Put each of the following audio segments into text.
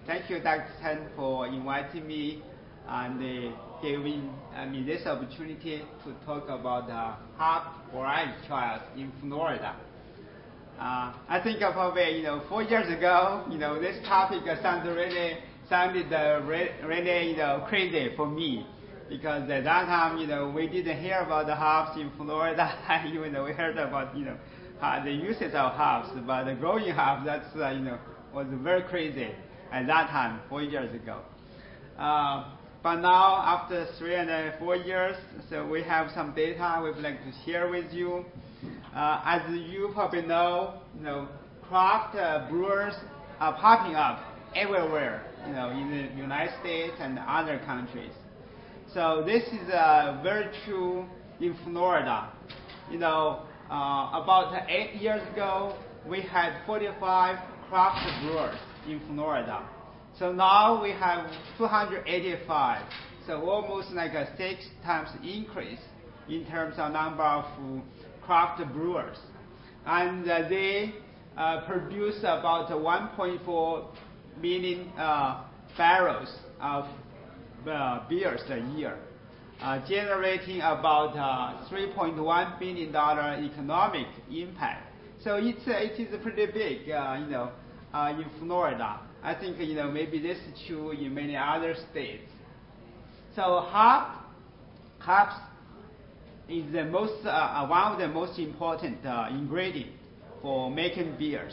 thank you, Dr. Chen, for inviting me and giving me this opportunity to talk about hop variety trials in Florida. I think probably 4 years ago, this topic sounded really crazy for me, because at that time, we didn't hear about the hops in Florida. Even we heard about the uses of hops, but the growing hops, that's was very crazy at that time, 4 years ago. But now, after 3 and 4 years, so we have some data we'd like to share with you. As you probably know, craft brewers are popping up everywhere, in the United States and other countries. So this is very true in Florida. About 8 years ago, we had 45 craft brewers in Florida. So now we have 285. So almost like a 6 times increase in terms of number of craft brewers. And they produce about 1.4 million barrels of beers a year, generating about $3.1 billion economic impact. So it is pretty big, in Florida. I think maybe this is true in many other states. So hops is the most one of the most important ingredients for making beers.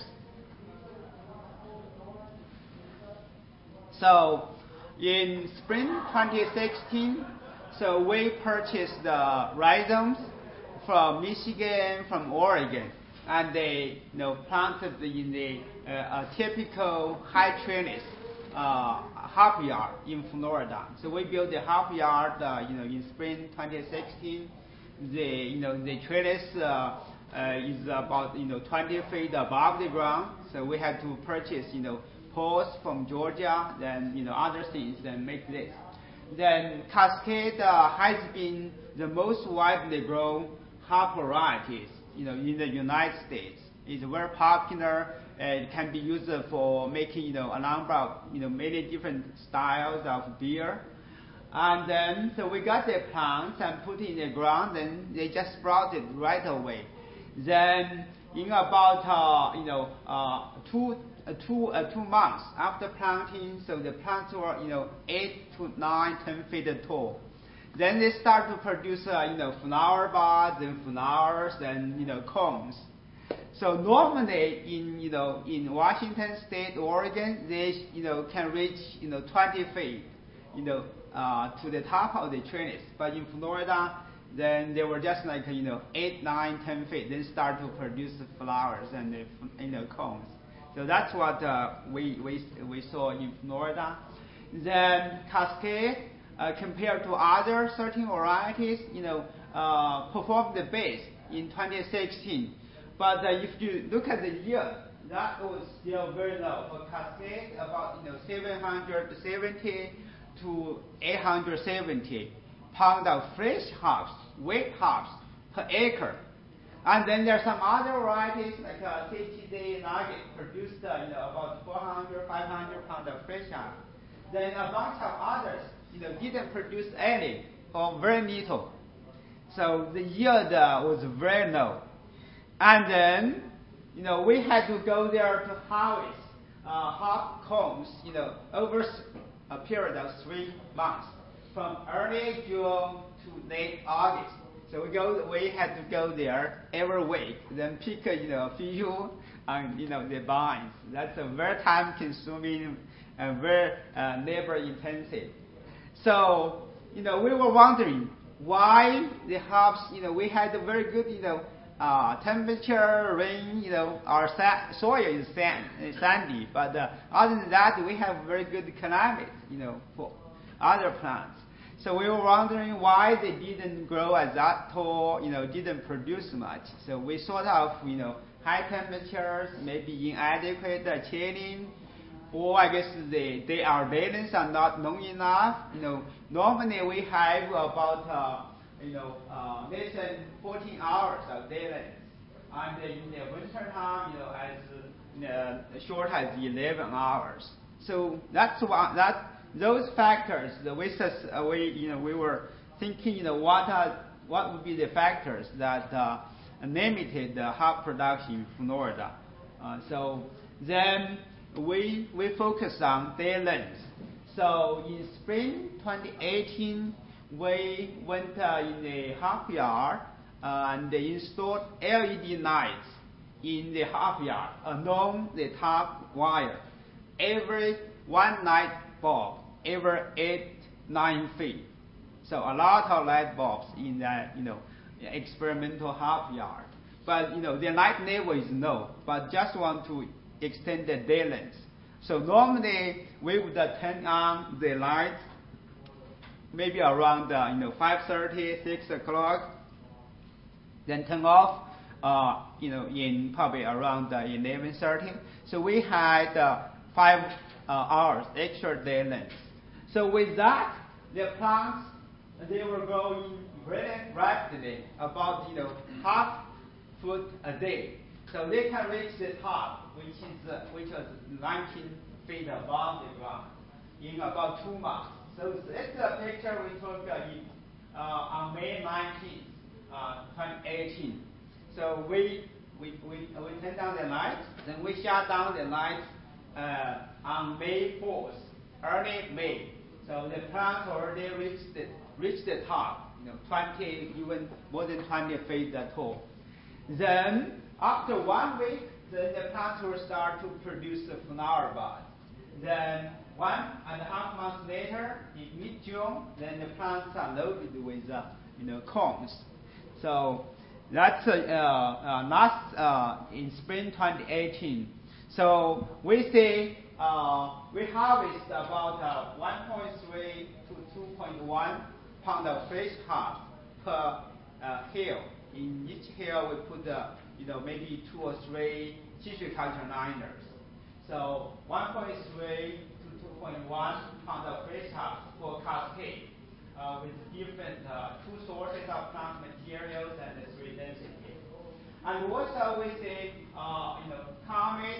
So in spring 2016, so we purchased the rhizomes from Michigan, from Oregon, and they planted in the typical high trellis hop yard in Florida. So we built the hop yard in spring 2016. The trellis is about 20 feet above the ground. So we had to purchase poles from Georgia, then other things, and make this. Then Cascade has been the most widely grown hop varieties in the United States. It's very popular. It can be used for making a number of many different styles of beer. And then so we got the plants and put it in the ground, and they just sprouted right away. Then in about 2 months after planting, so the plants were 8 to 9, 10 feet tall. Then they start to produce flower buds and flowers and cones. So normally in Washington State, Oregon, they can reach 20 feet to the top of the trellis. But in Florida, then they were just like 8, 9, 10 feet. Then start to produce flowers and cones. So that's what we saw in Florida. Then Cascade, compared to other certain varieties, performed the best in 2016. But if you look at the yield, that was still very low. For Cascade, about 770 to 870 pounds of fresh hops, wet hops per acre. And then there are some other varieties like CTD Nugget produced about 400, 500 pounds of fresh hops. Then a bunch of others didn't produce any or very little. So the yield was very low. And then we had to go there to harvest hop cones over a period of 3 months, from early June to late August. So we had to go there every week, then pick a few on the vines. That's a very time-consuming and very labor-intensive. So we were wondering why the hops. We had a very good temperature, rain. Our soil is sandy, but other than that, we have very good climate. For other plants. So we were wondering why they didn't grow as that tall, didn't produce much. So we sort of, high temperatures, maybe inadequate chilling, or I guess our daylines are not long enough. Normally we have about, less than 14 hours of daylines. And in the winter time, as short as 11 hours. So that's why those factors. We were thinking, what would be the factors that limited the hop production in Florida. So then we focused on day length. So in spring 2018, we went in the hop yard and they installed LED lights in the hop yard along the top wire. Every one light bulb, every 8-9 feet. So a lot of light bulbs in that, experimental hop yard. But, the light level is low, but just want to extend the day length. So normally we would turn on the lights maybe around 5:30, 6 o'clock, then turn off in probably around 11:30. So we had 5 hours extra day length. So with that, the plants, they were growing very rapidly, about half foot a day. So they can reach the top, which was 19 feet above the ground, in about 2 months. So this is a picture we took on May 19th, 2018. So we turned down the lights, then we shut down the lights on May 4th, early May. So the plant already reached the top, 20, even more than 20 feet tall. Then after 1 week, then the plant will start to produce the flower buds. Then 1.5 months later, in mid-June, then the plants are loaded with cones. So that's last in spring 2018. So we say we harvest about 1.3 to 2.1 pound of fresh hops per hill. In each hill, we put maybe 2 or 3 tissue culture liners. So 1.3 to 2.1 pound of fresh hops per cascade with different 2 sources of plant materials and 3 density. And also we say, Comet,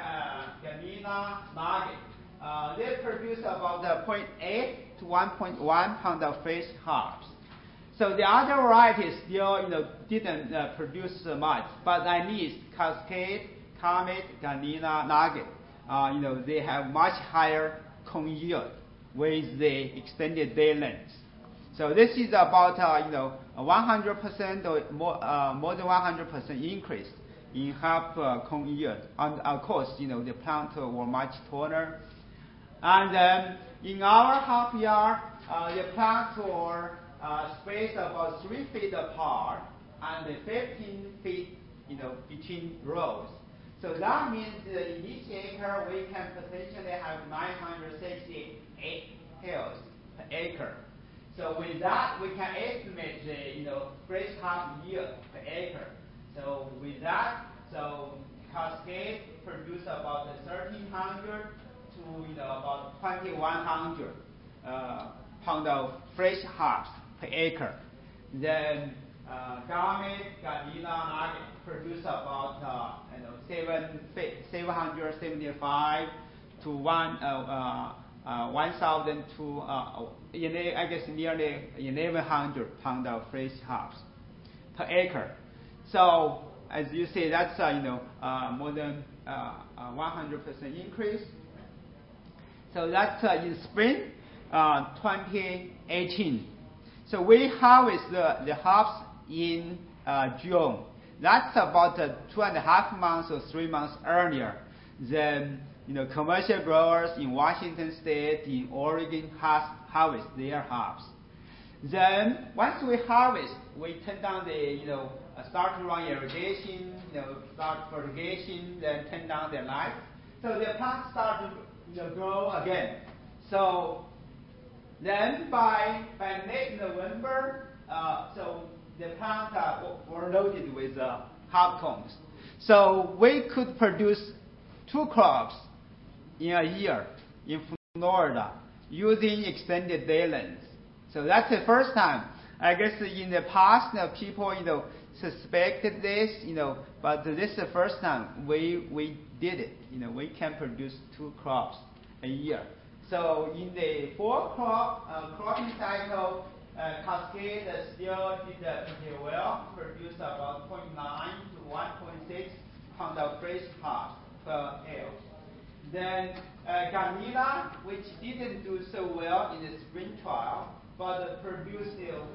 Galena, Nugget. They produce about 0.8 to 1.1 pound of fresh hops. So the other varieties still, didn't produce much, but at least Cascade, Comet, Galena, Nugget, they have much higher cone yield with the extended day length. So this is about 100% or more than 100% increase in hop cone yield. And of course, the plants were much taller. And then in our hop yard, the plants were spaced about 3 feet apart and 15 feet, between rows. So that means in each acre we can potentially have 968 hills per acre. So with that, we can estimate the fresh hop yield per acre. So with that, Cascade produce about 1,300 to about 2,100 pound of fresh hops per acre. Then Comet, Galena, Nugget produce about 775 to 1,000 to I guess nearly 1,100 pound of fresh hops per acre. So as you see, that's more than 100% increase. So that's in spring 2018. So we harvest the hops in June. That's about 2.5 months or 3 months earlier than commercial growers in Washington State, in Oregon harvest their hops. Then once we harvest, we turn down the start to run irrigation, start fertigation, then turn down the light. So the plants start to grow again. So then by late November, so the plants were loaded with hop cones. So we could produce 2 crops in a year in Florida using extended day length. So that's the first time. I guess in the past, people suspected this, but this is the first time we did it. We can produce 2 crops a year. So in the fourth cropping cycle, Cascade still did pretty well, produced about 0.9 to 1.6 pound of fresh hops per acre. Then Ganila, which didn't do so well in the spring trial, but produced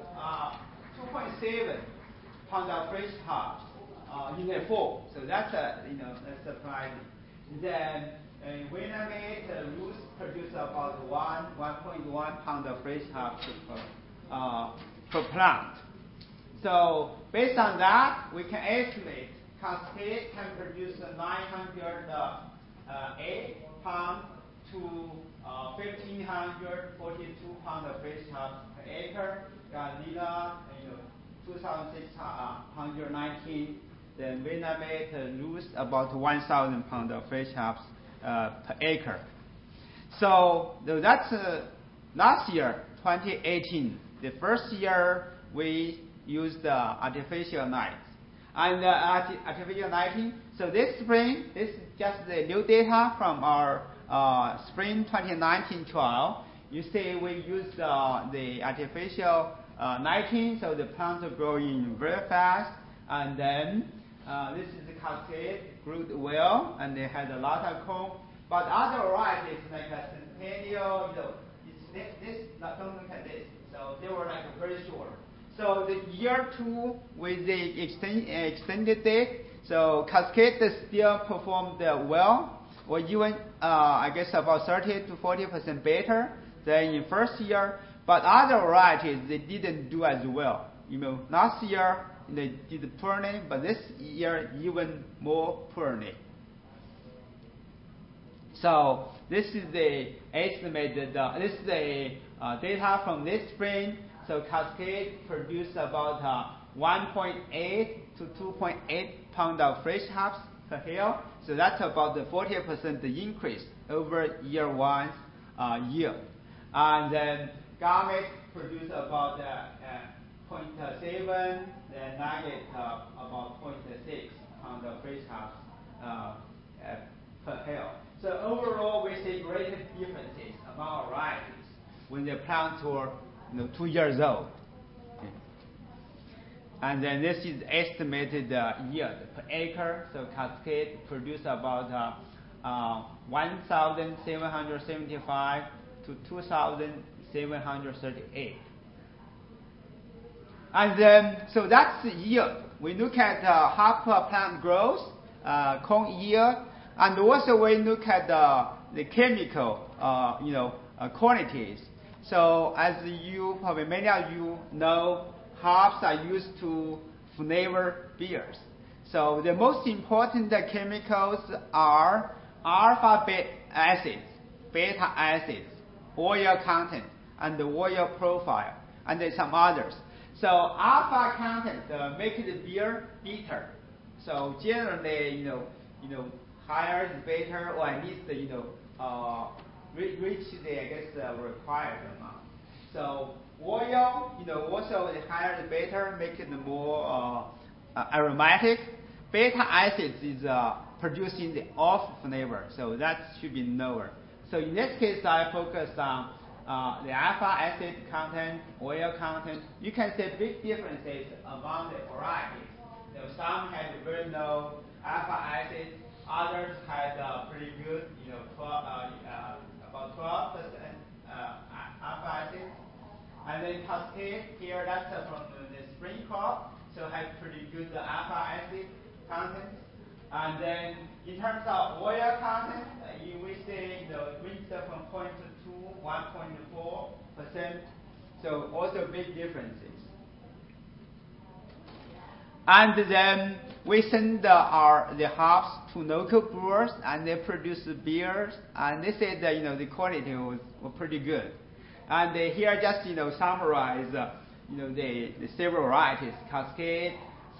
2.7 pound of fresh hops in the fall. So that's that's surprising. Then Winamate Roots produced about 1.1 pound of fresh hops per plant. So based on that, we can estimate Cascade can produce 908 pound to 1,542 pound of fresh hops per acre. Ganila, 2,619. Then Winamate Roots about 1,000 pound of fresh hops per acre. So that's last year, 2018. The first year we used artificial nights. And artificial nighting. So this spring, this is just the new data from our spring 2019 trial. You see we used the artificial nighting, so the plants are growing very fast. And then this is the Cascade, grew well, and they had a lot of corn. But other varieties like a Centennial, don't look at this. So they were like very short. So the year 2 with the extended date, so Cascade still performed well, or even I guess about 30 to 40% better than in first year. But other varieties they didn't do as well. Last year they did poorly, but this year even more poorly. So this is the estimated. This is the data from this spring. So Cascade produced about 1.8 to 2.8 pound of fresh hops per hill. So that's about the 40% increase over year 1 yield. And then Garnet produced about 0.7, then Nugget about 0.6 pound of fresh hops per hill. So overall, we see great differences among varieties when the plants were 2 years old. Okay. And then this is estimated yield per acre. So Cascade produced about 1,775 to 2,738. And then, so that's the yield. We look at hop plant growth, corn yield, and also we look at the chemical, quantities. So as probably many of you know, hops are used to flavor beers. So the most important chemicals are alpha acids, beta acids, oil content, and the oil profile, and then some others. So alpha content make the beer bitter. So generally, higher is better, or at least reach the required amount. So oil, also the higher the better, make it more aromatic. Beta acids is producing the off flavor, so that should be lower. So in this case, I focus on the alpha acid content, oil content. You can see big differences among the varieties. Some had very low alpha acid, others had pretty good, about 12% alpha acid. And then Cascade here, that's from the spring crop, so had pretty good alpha acid content. And then in terms of oil content, we say it reached from 0.2 to 1.4%. So also big differences. And then we send the hops to local brewers, and they produce the beers, and they said that the quality was pretty good. And here just summarize the several varieties. Cascade.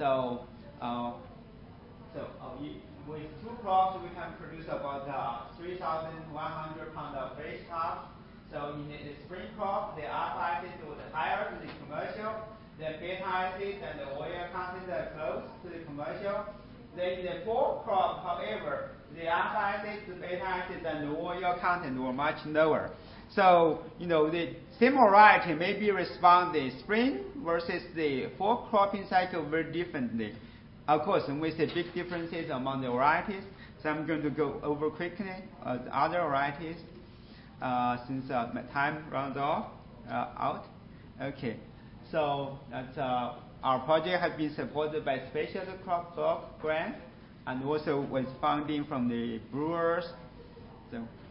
With 2 crops, we can produce about 3,100 pounds of fresh hops. So in the spring crop, the alpha acid was higher to the commercial. The beta acid and the oil content are close to the commercial. Then in the fall crop, however, the alpha acids, the beta acids, and the oil content were much lower. So, the same variety maybe respond the spring versus the fall cropping cycle very differently. Of course, we see big differences among the varieties. So I'm going to go over quickly the other varieties since my time runs out. Okay, so that's our project has been supported by Special Crop Block Grant and also with funding from the brewers. So